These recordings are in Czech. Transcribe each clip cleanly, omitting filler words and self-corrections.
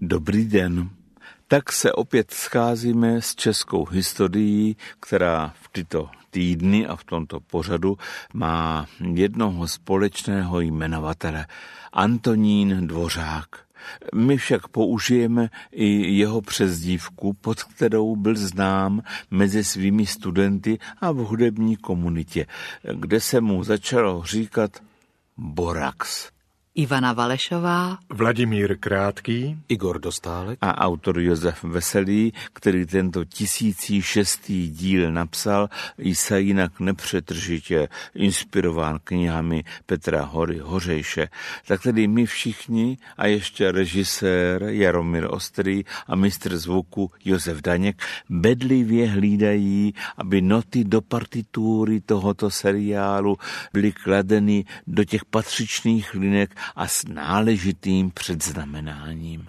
Dobrý den. Tak se opět scházíme s českou historií, která v tyto týdny a v tomto pořadu má jednoho společného jmenovatele, Antonín Dvořák. My však použijeme i jeho přezdívku, pod kterou byl znám mezi svými studenty a v hudební komunitě, kde se mu začalo říkat Borax. Ivana Valešová, Vladimír Krátký, Igor Dostálek a autor Josef Veselý, který tento 1006. díl napsal, se jinak nepřetržitě inspirován knihami Petra Hory Hořejše. Tak tedy my všichni a ještě režisér Jaromír Ostrý a mistr zvuku Josef Daněk bedlivě hlídají, aby noty do partitury tohoto seriálu byly kladeny do těch patřičných linek a s náležitým předznamenáním.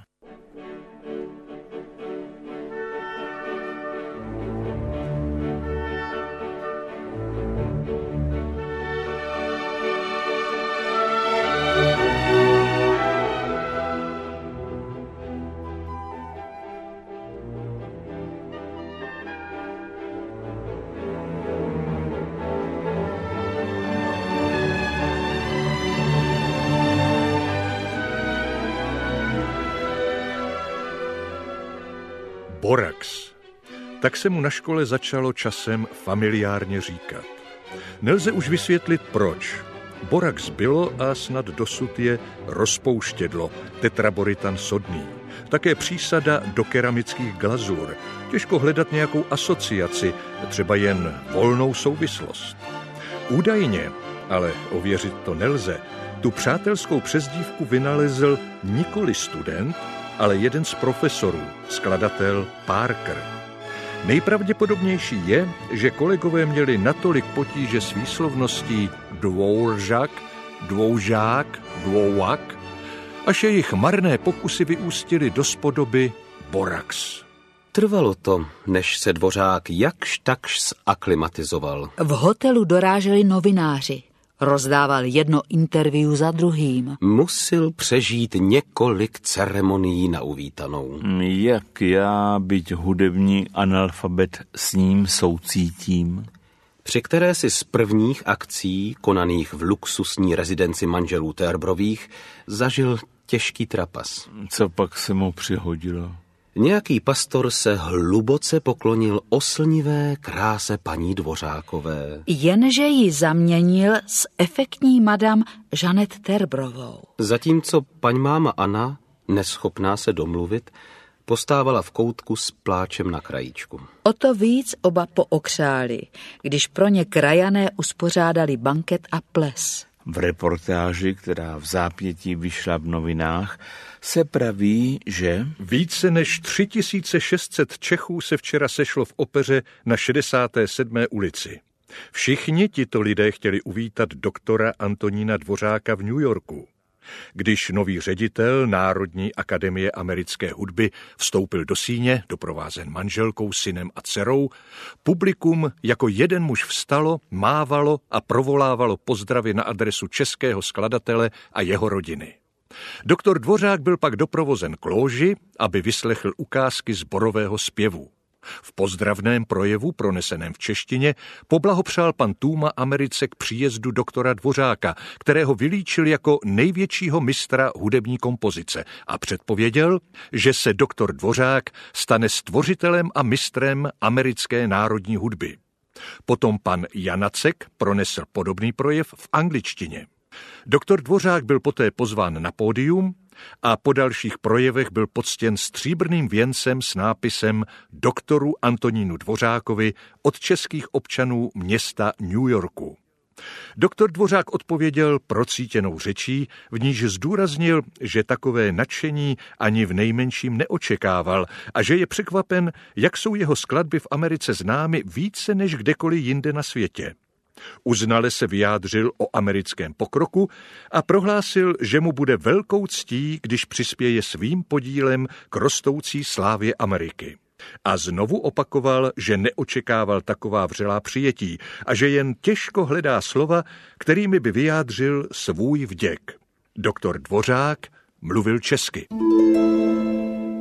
Borax. Tak se mu na škole začalo časem familiárně říkat. Nelze už vysvětlit proč. Borax bylo a snad dosud je rozpouštědlo, tetraboritan sodný. Také přísada do keramických glazur. Těžko hledat nějakou asociaci, třeba jen volnou souvislost. Údajně, ale ověřit to nelze, tu přátelskou přezdívku vynalezl nikoli student, ale jeden z profesorů, skladatel Parker. Nejpravděpodobnější je, že kolegové měli natolik potíže s výslovností Dvořák, Dvoužák, Dvouvak, až jejich marné pokusy vyústily do spodoby Borax. Trvalo to, než se Dvořák jakž takž zaklimatizoval. v hotelu doráželi novináři. Rozdával jedno interview za druhým. Musil přežít několik ceremonií na uvítanou. Jak já, byť hudební analfabet, s ním soucítím. Při které si z prvních akcí, konaných v luxusní rezidenci manželů Terbrových, zažil těžký trapas. Co pak se mu přihodilo? Nějaký pastor se hluboce poklonil oslnivé kráse paní Dvořákové. Jenže ji zaměnil s efektní madam Žanet Terbrovou. Zatímco paň máma Anna, neschopná se domluvit, postávala v koutku s pláčem na krajíčku. O to víc oba pookřáli, když pro ně krajané uspořádali banket a ples. V reportáži, která v zápětí vyšla v novinách, se praví, že Více než 3600 Čechů se včera sešlo v opeře na 67. ulici. Všichni tito lidé chtěli uvítat doktora Antonína Dvořáka v New Yorku. Když nový ředitel Národní akademie americké hudby vstoupil do síně, doprovázen manželkou, synem a dcerou, publikum jako jeden muž vstalo, mávalo a provolávalo pozdravy na adresu českého skladatele a jeho rodiny. Doktor Dvořák byl pak doprovozen k lóži, aby vyslechl ukázky sborového zpěvu. V pozdravném projevu, proneseném v češtině, poblahopřál pan Tůma Americe k příjezdu doktora Dvořáka, kterého vylíčil jako největšího mistra hudební kompozice a předpověděl, že se doktor Dvořák stane stvořitelem a mistrem americké národní hudby. Potom pan Janacek pronesl podobný projev v angličtině. Doktor Dvořák byl poté pozván na pódium a po dalších projevech byl poctěn stříbrným věncem s nápisem doktoru Antonínu Dvořákovi od českých občanů města New Yorku. Doktor Dvořák odpověděl procítěnou řečí, v níž zdůraznil, že takové nadšení ani v nejmenším neočekával a že je překvapen, jak jsou jeho skladby v Americe známy více než kdekoliv jinde na světě. Uznale se vyjádřil o americkém pokroku a prohlásil, že mu bude velkou ctí, když přispěje svým podílem k rostoucí slávě Ameriky. A znovu opakoval, že neočekával taková vřelá přijetí a že jen těžko hledá slova, kterými by vyjádřil svůj vděk. Doktor Dvořák mluvil česky.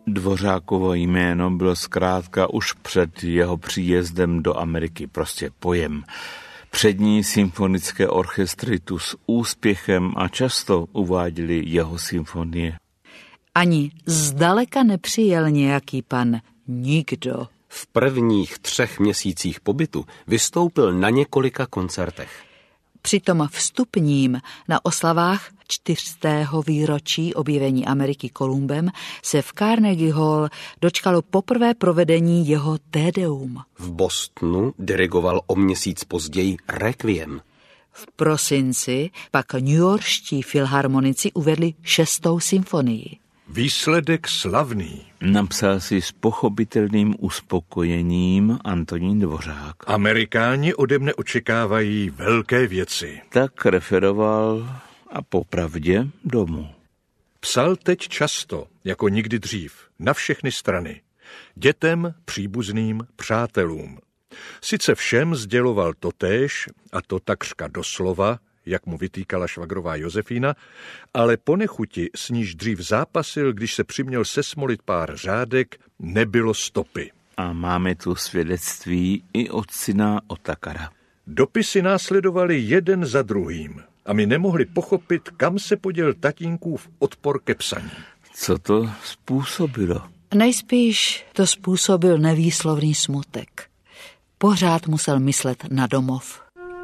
Dvořákovo jméno bylo zkrátka už před jeho příjezdem do Ameriky prostě pojem. Přední symfonické orchestry tu s úspěchem a často uváděli jeho symfonie. Ani zdaleka nepřijel nějaký pan nikdo. V prvních 3 měsících pobytu vystoupil na několika koncertech. Při tom vstupním na oslavách 400. výročí objevení Ameriky Kolumbem se v Carnegie Hall dočkalo poprvé provedení jeho Tédeum. V Bostonu dirigoval o měsíc později Requiem. V prosinci pak newyorští filharmonici uvedli 6. symfonii. Výsledek slavný. Napsal si s pochopitelným uspokojením Antonín Dvořák. Amerikáni ode mne očekávají velké věci. Tak referoval a popravdě domů. Psal teď často, jako nikdy dřív, na všechny strany. Dětem, příbuzným, přátelům. Sice všem sděloval totéž, a to takřka doslova, jak mu vytýkala švagrová Josefína, ale po nechuti, s níž dřív zápasil, když se přiměl sesmolit pár řádek, nebylo stopy. A máme tu svědectví i od syna Otakara. Dopisy následovaly jeden za druhým a my nemohli pochopit, kam se poděl tatínkův odpor ke psaní. Co to způsobilo? Nejspíš to způsobil nevýslovný smutek. Pořád musel myslet na domov.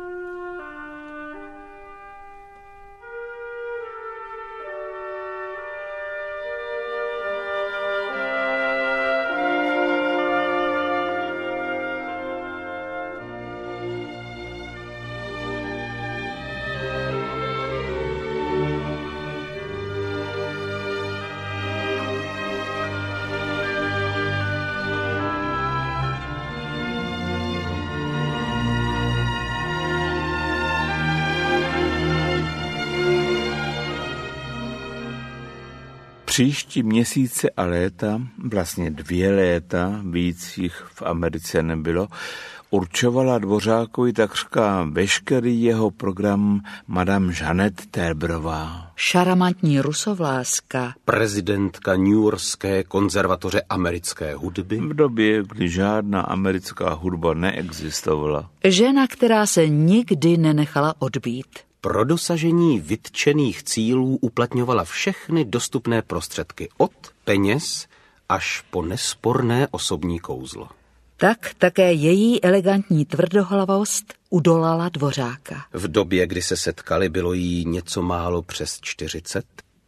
Příští měsíce a léta, vlastně 2 léta, víc jich v Americe nebylo, určovala Dvořákovi takřka veškerý jeho program madame Jeanette Terbrová. Šarmantní rusovláska. Prezidentka Newyorské konzervatoře americké hudby. V době, kdy žádná americká hudba neexistovala. Žena, která se nikdy nenechala odbít. Pro dosažení vytčených cílů uplatňovala všechny dostupné prostředky, od peněz až po nesporné osobní kouzlo. Tak také její elegantní tvrdohlavost udolala Dvořáka. V době, kdy se setkali, bylo jí něco málo přes 40.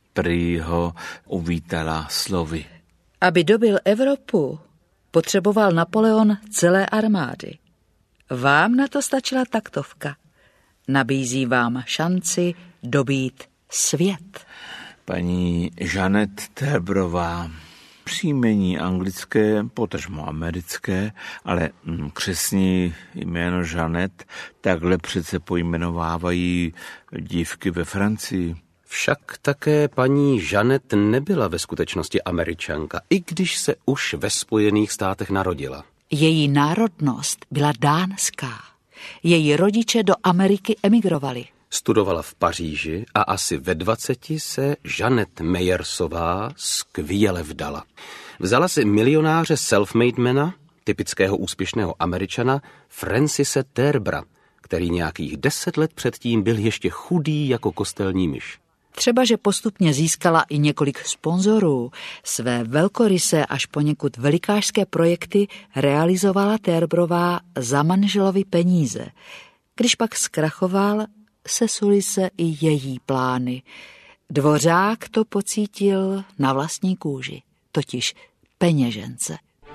Prý ho uvítala slovy. Aby dobyl Evropu, potřeboval Napoleon celé armády. Vám na to stačila taktovka. Nabízí vám šanci dobít svět. Paní Jeanette Terbrová, příjmení anglické, potažmo americké, ale křestní jméno Jeanette, takhle přece pojmenovávají dívky ve Francii. Však také paní Jeanette nebyla ve skutečnosti Američanka, i když se už ve Spojených státech narodila. Její národnost byla dánská. Její rodiče do Ameriky emigrovali. Studovala v Paříži a asi ve 20 se Jeanette Meyersová skvěle vdala. Vzala si milionáře self-made-mana, typického úspěšného Američana, Francise Terbra, který nějakých 10 let předtím byl ještě chudý jako kostelní myš. Třeba, že postupně získala i několik sponzorů. Své velkorysé až poněkud velikářské projekty realizovala Terbrová za manželovi peníze. Když pak zkrachoval, sesuly se i její plány. Dvořák to pocítil na vlastní kůži, totiž peněžence.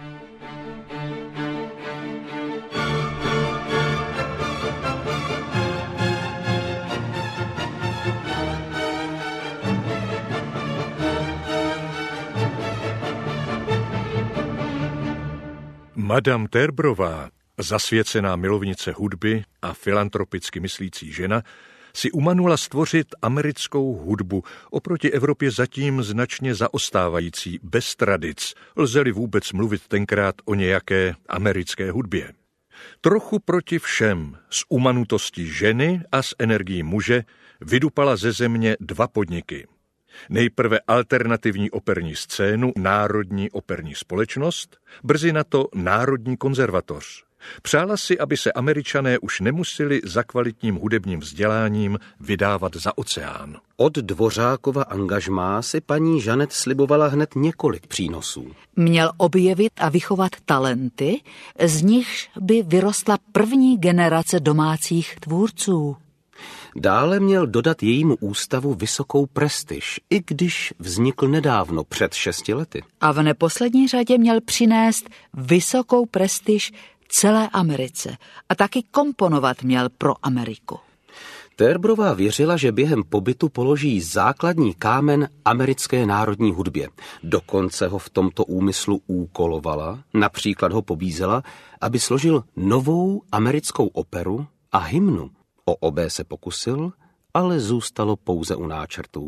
Madame Terbrová, zasvěcená milovnice hudby a filantropicky myslící žena, si umanula stvořit americkou hudbu, oproti Evropě zatím značně zaostávající, bez tradic, lze-li vůbec mluvit tenkrát o nějaké americké hudbě. Trochu proti všem, s umanutostí ženy a s energií muže, vydupala ze země 2 podniky. Nejprve alternativní operní scénu Národní operní společnost, brzy na to Národní konzervatoř. Přála si, aby se Američané už nemuseli za kvalitním hudebním vzděláním vydávat za oceán. Od Dvořákova angažmá si paní Žanet slibovala hned několik přínosů. Měl objevit a vychovat talenty, z nichž by vyrostla první generace domácích tvůrců. Dále měl dodat jejímu ústavu vysokou prestiž, i když vznikl nedávno, před 6 lety. A v neposlední řadě měl přinést vysokou prestiž celé Americe a taky komponovat měl pro Ameriku. Terbrová věřila, že během pobytu položí základní kámen americké národní hudbě. Dokonce ho v tomto úmyslu úkolovala, například ho pobízela, aby složil novou americkou operu a hymnu. O obé se pokusil, ale zůstalo pouze u náčrtů.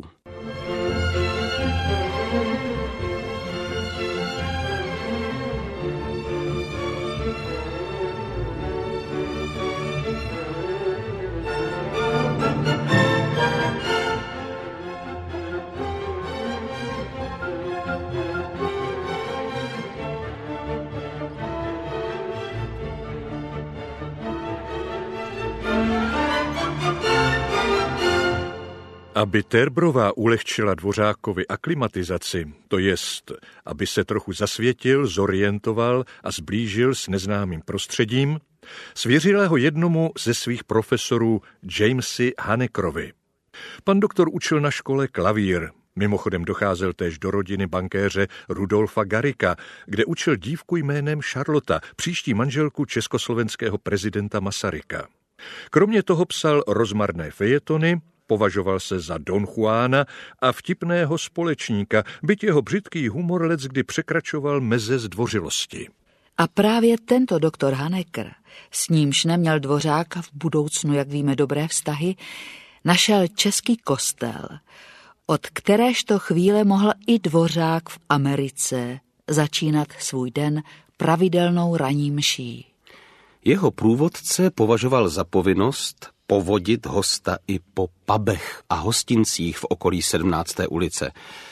Aby Terbrová ulehčila Dvořákovi aklimatizaci, to jest, aby se trochu zasvětil, zorientoval a zblížil s neznámým prostředím, svěřila ho jednomu ze svých profesorů Jamesi Haneckerovi. Pan doktor učil na škole klavír. Mimochodem docházel též do rodiny bankéře Rudolfa Garrigua, kde učil dívku jménem Charlotta, příští manželku československého prezidenta Masaryka. Kromě toho psal rozmarné fejetony, považoval se za Don Juana a vtipného společníka, byť jeho břitký humor leckdy překračoval meze zdvořilosti. A právě tento doktor Hanecker, s nímž neměl Dvořák v budoucnu, jak víme, dobré vztahy, našel český kostel, od kteréžto chvíle mohl i Dvořák v Americe začínat svůj den pravidelnou ranní mší. Jeho průvodce považoval za povinnost povodit hosta i po pubech a hostincích v okolí 17. ulice.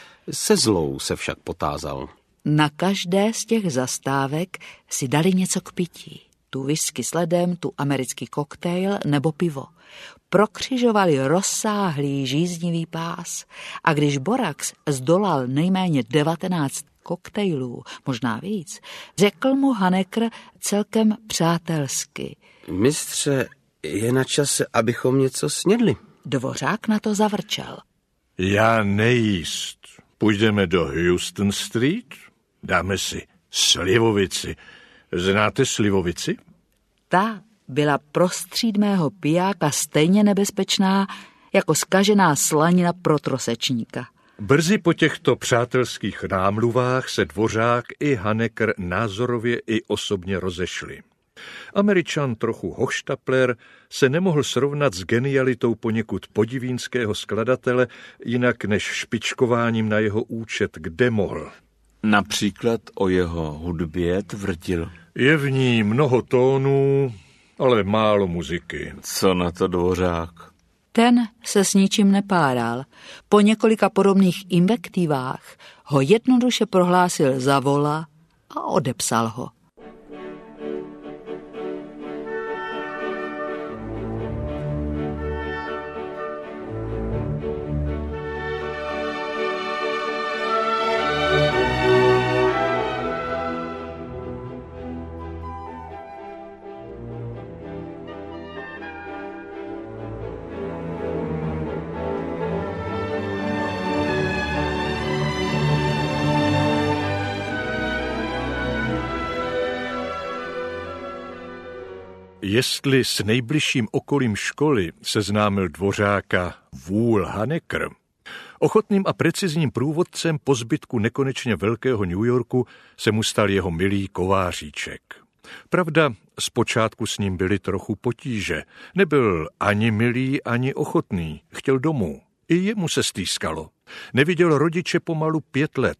Se zlou se však potázal. Na každé z těch zastávek si dali něco k pití. Tu whisky s ledem, tu americký koktejl nebo pivo. Prokřižovali rozsáhlý žíznivý pás a když Borax zdolal nejméně 19 koktejlů, možná víc, řekl mu Hanecker celkem přátelsky. Mistře, je na čase, abychom něco snědli. Dvořák na to zavrčel. Já nejíst. Půjdeme do Houston Street, dáme si slivovici. Znáte slivovici? Ta byla pro střídmého pijáka stejně nebezpečná jako zkažená slanina pro trosečníka. Brzy po těchto přátelských námluvách se Dvořák i Hanecker názorově i osobně rozešli. Američan trochu Hochstapler se nemohl srovnat s genialitou poněkud podivínského skladatele jinak než špičkováním na jeho účet, kde mohl. Například o jeho hudbě tvrdil. Je v ní mnoho tónů, ale málo muziky. Co na to Dvořák? Ten se s ničím nepáral. Po několika podobných invektivách ho jednoduše prohlásil za vola a odepsal ho. Jestli s nejbližším okolím školy seznámil Dvořáka vůl Hanecker, ochotným a precizním průvodcem po zbytku nekonečně velkého New Yorku se mu stal jeho milý Kováříček. Pravda, zpočátku s ním byly trochu potíže. Nebyl ani milý, ani ochotný. Chtěl domů. I jemu se stýskalo. Neviděl rodiče pomalu 5 let.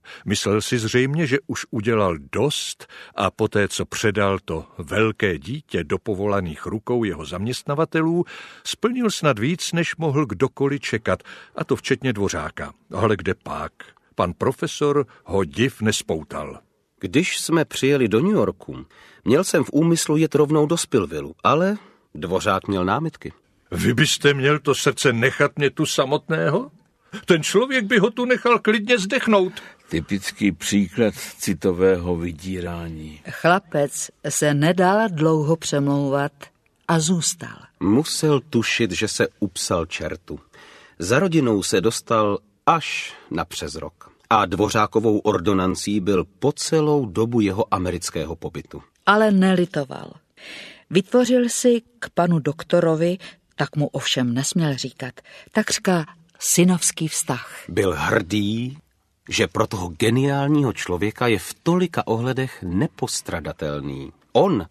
Myslel si zřejmě, že už udělal dost a poté, co předal to velké dítě do povolaných rukou jeho zaměstnavatelů, splnil snad víc, než mohl kdokoliv čekat, a to včetně Dvořáka. Ale kde pak? Pan profesor ho div nespoutal. Když jsme přijeli do New Yorku, měl jsem v úmyslu jet rovnou do Spillvillu, ale Dvořák měl námitky. Vy byste měl to srdce nechat mě tu samotného? Ten člověk by ho tu nechal klidně zdechnout. Typický příklad citového vydírání. Chlapec se nedal dlouho přemlouvat a zůstal. Musel tušit, že se upsal čertu. Za rodinou se dostal až na přes rok. A Dvořákovou ordonancí byl po celou dobu jeho amerického pobytu. Ale nelitoval. Vytvořil si k panu doktorovi, tak mu ovšem nesměl říkat, takřka synovský vztah. Byl hrdý, že pro toho geniálního člověka je v tolika ohledech nepostradatelný. On,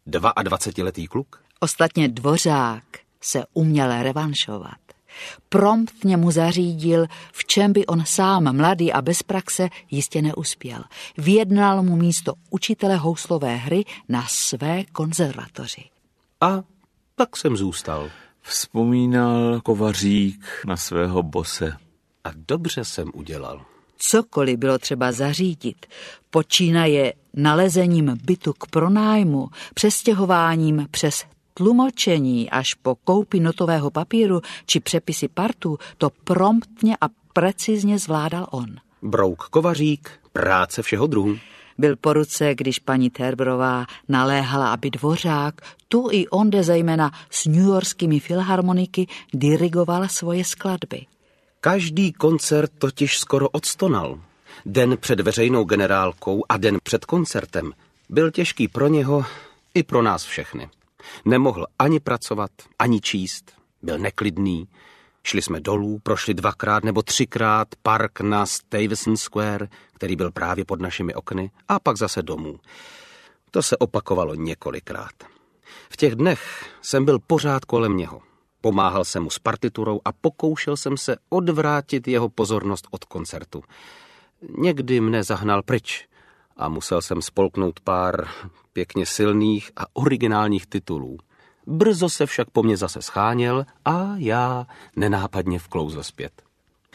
22letý kluk. Ostatně Dvořák se uměl revanšovat. Promptně mu zařídil, v čem by on sám, mladý a bez praxe, jistě neuspěl. Vyjednal mu místo učitele houslové hry na své konzervatoři. A tak jsem zůstal. Vzpomínal Kovařík na svého bose. A dobře jsem udělal. Cokoliv bylo třeba zařídit, počínaje nalezením bytu k pronájmu, přestěhováním přes tlumočení až po koupi notového papíru či přepisy partů, to promptně a precizně zvládal on. Brouk Kovařík, práce všeho druhu. Byl po ruce, když paní Terbrová naléhala, aby Dvořák, tu i onde zejména s newyorskými filharmoniky, dirigoval svoje skladby. Každý koncert totiž skoro odstonal. Den před veřejnou generálkou a den před koncertem byl těžký pro něho i pro nás všechny. Nemohl ani pracovat, ani číst. Byl neklidný. Šli jsme dolů, prošli 2krát nebo 3krát park na Stuyvesant Square, který byl právě pod našimi okny, a pak zase domů. To se opakovalo několikrát. V těch dnech jsem byl pořád kolem něho. Pomáhal jsem mu s partiturou a pokoušel jsem se odvrátit jeho pozornost od koncertu. Někdy mne zahnal pryč a musel jsem spolknout pár pěkně silných a originálních titulů. Brzo se však po mně zase scháněl a já nenápadně vklouzl zpět.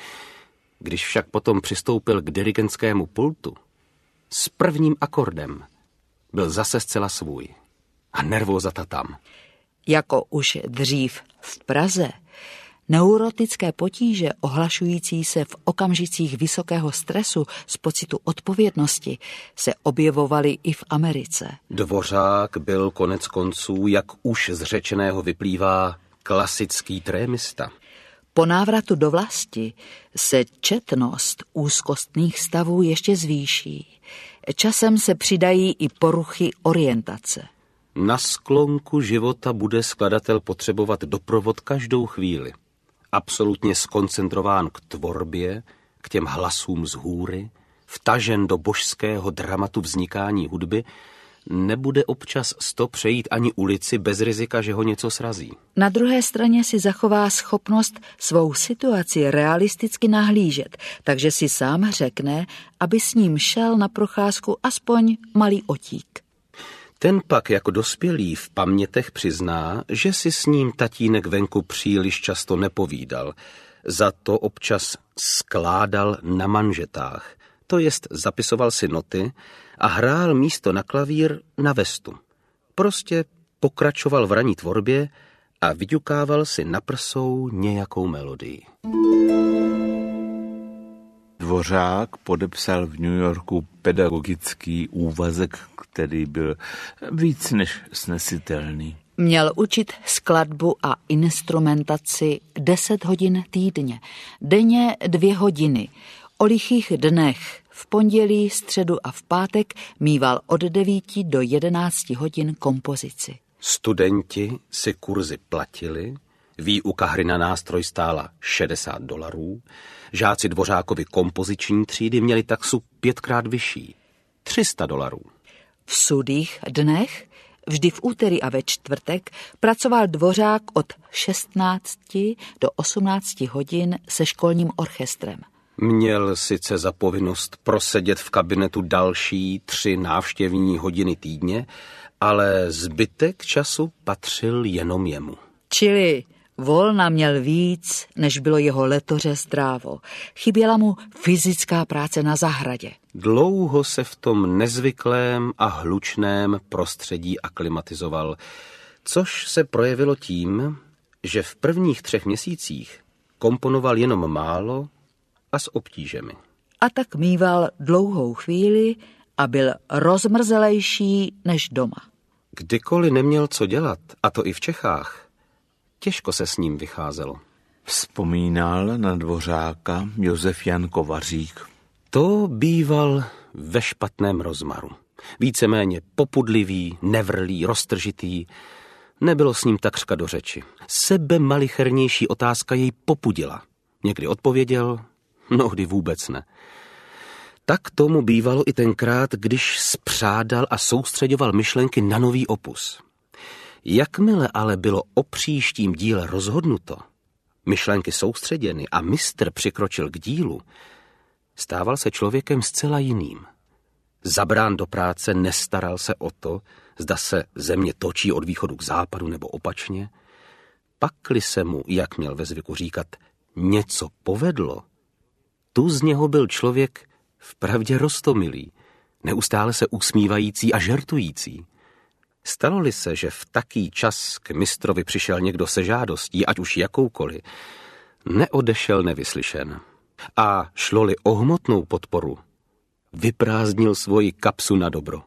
Když však potom přistoupil k dirigentskému pultu, s prvním akordem byl zase zcela svůj a nervózata tam. Jako už dřív v Praze, neurotické potíže ohlašující se v okamžicích vysokého stresu z pocitu odpovědnosti se objevovaly i v Americe. Dvořák byl konec konců, jak už z řečeného vyplývá, klasický trémista. Po návratu do vlasti se četnost úzkostných stavů ještě zvýší. Časem se přidají i poruchy orientace. Na sklonku života bude skladatel potřebovat doprovod každou chvíli. Absolutně skoncentrován k tvorbě, k těm hlasům z hůry, vtažen do božského dramatu vznikání hudby, nebude občas přejít ani ulici bez rizika, že ho něco srazí. Na druhé straně si zachová schopnost svou situaci realisticky nahlížet, takže si sám řekne, aby s ním šel na procházku aspoň malý otík. Ten pak jako dospělý v pamětech přizná, že si s ním tatínek venku příliš často nepovídal. Za to občas skládal na manžetách, to jest zapisoval si noty a hrál místo na klavír na vestu. Prostě pokračoval v ranní tvorbě a vyďukával si na prsou nějakou melodii. Dvořák podepsal v New Yorku pedagogický úvazek, který byl víc než snesitelný. Měl učit skladbu a instrumentaci 10 hodin týdně, denně 2 hodiny. O lichých dnech v pondělí, středu a v pátek míval od 9 do 11 hodin kompozici. Studenti si kurzy platili, výuka hry na nástroj stála $60, žáci Dvořákovy kompoziční třídy měli taxu 5krát vyšší, $300. V sudých dnech, vždy v úterý a ve čtvrtek, pracoval Dvořák od 16 do 18 hodin se školním orchestrem. Měl sice za povinnost prosedět v kabinetu další 3 návštěvní hodiny týdně, ale zbytek času patřil jenom jemu. Čili volna měl víc, než bylo jeho letoře zdrávo. Chyběla mu fyzická práce na zahradě. Dlouho se v tom nezvyklém a hlučném prostředí aklimatizoval, což se projevilo tím, že v prvních 3 měsících komponoval jenom málo a s obtížemi. A tak mýval dlouhou chvíli a byl rozmrzelejší než doma. Kdykoliv neměl co dělat, a to i v Čechách, těžko se s ním vycházelo. Vzpomínal na Dvořáka Josef Jan Kovařík. To býval ve špatném rozmaru. Víceméně popudlivý, nevrlý, roztržitý. Nebylo s ním takřka do řeči. Sebemalichernější otázka jej popudila. Někdy odpověděl, mnohdy vůbec ne. Tak tomu bývalo i tenkrát, když spřádal a soustředoval myšlenky na nový opus. Jakmile ale bylo o příštím díle rozhodnuto, myšlenky soustředěny a mistr přikročil k dílu, stával se člověkem zcela jiným. Zabrán do práce nestaral se o to, zda se země točí od východu k západu nebo opačně. Pakli se mu, jak měl ve zvyku říkat, něco povedlo, tu z něho byl člověk vpravdě roztomilý, neustále se usmívající a žertující. Stalo-li se, že v taký čas k mistrovi přišel někdo se žádostí, ať už jakoukoliv, neodešel nevyslyšen. A šlo-li o hmotnou podporu, vyprázdnil svoji kapsu na dobro.